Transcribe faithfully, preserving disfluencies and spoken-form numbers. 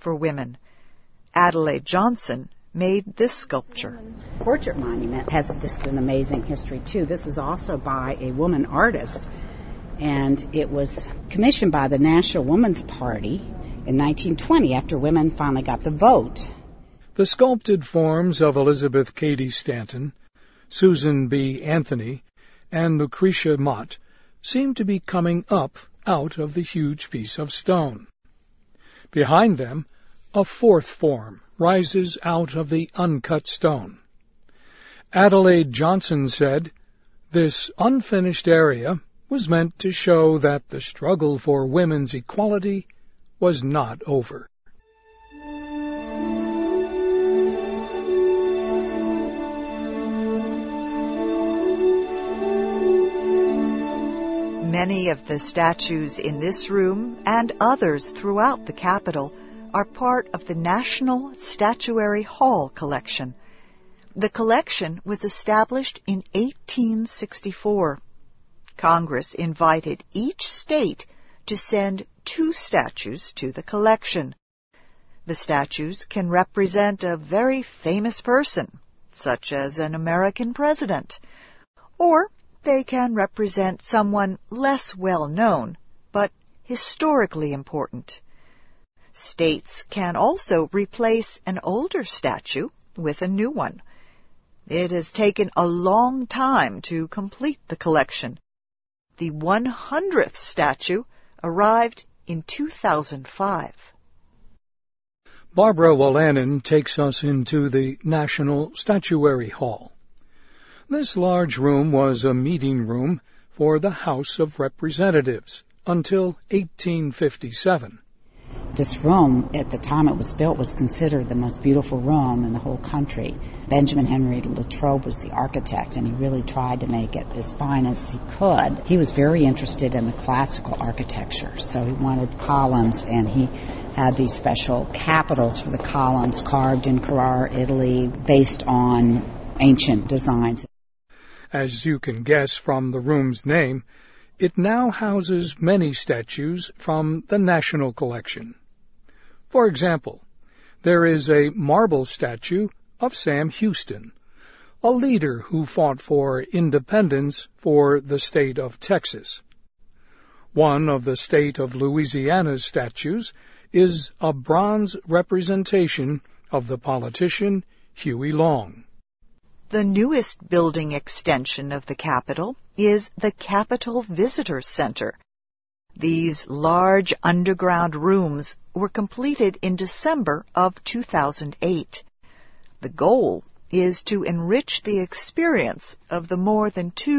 for women. Adelaide Johnson made this sculpture. Portrait monument has just an amazing history, too. This is also by a woman artist, and it was commissioned by the National Woman's Party in nineteen twenty after women finally got the vote. The sculpted forms of Elizabeth Cady Stanton, Susan B. Anthony, and Lucretia Mott seem to be coming up out of the huge piece of stone. Behind them, a fourth form rises out of the uncut stone. Adelaide Johnson said, "This unfinished area was meant to show that the struggle for women's equality was not over." Many of the statues in this room and others throughout the Capitol are part of the National Statuary Hall collection. The collection was established in eighteen sixty-four. Congress invited each state to send two statues to the collection. The statues can represent a very famous person, such as an American president, or they can represent someone less well known, but historically important. States can also replace an older statue with a new one. It has taken a long time to complete the collection. The one hundredth statue arrived in two thousand five. Barbara Wolanin takes us into the National Statuary Hall. This large room was a meeting room for the House of Representatives until eighteen fifty-seven. This room, at the time it was built, was considered the most beautiful room in the whole country. Benjamin Henry Latrobe was the architect, and he really tried to make it as fine as he could. He was very interested in the classical architecture, so he wanted columns, and he had these special capitals for the columns carved in Carrara, Italy, based on ancient designs. As you can guess from the room's name, it now houses many statues from the National Collection. For example, there is a marble statue of Sam Houston, a leader who fought for independence for the state of Texas. One of the state of Louisiana's statues is a bronze representation of the politician Huey Long. The newest building extension of the Capitol is the Capitol Visitor Center. These large underground rooms were completed in December of two thousand eight. The goal is to enrich the experience of the more than two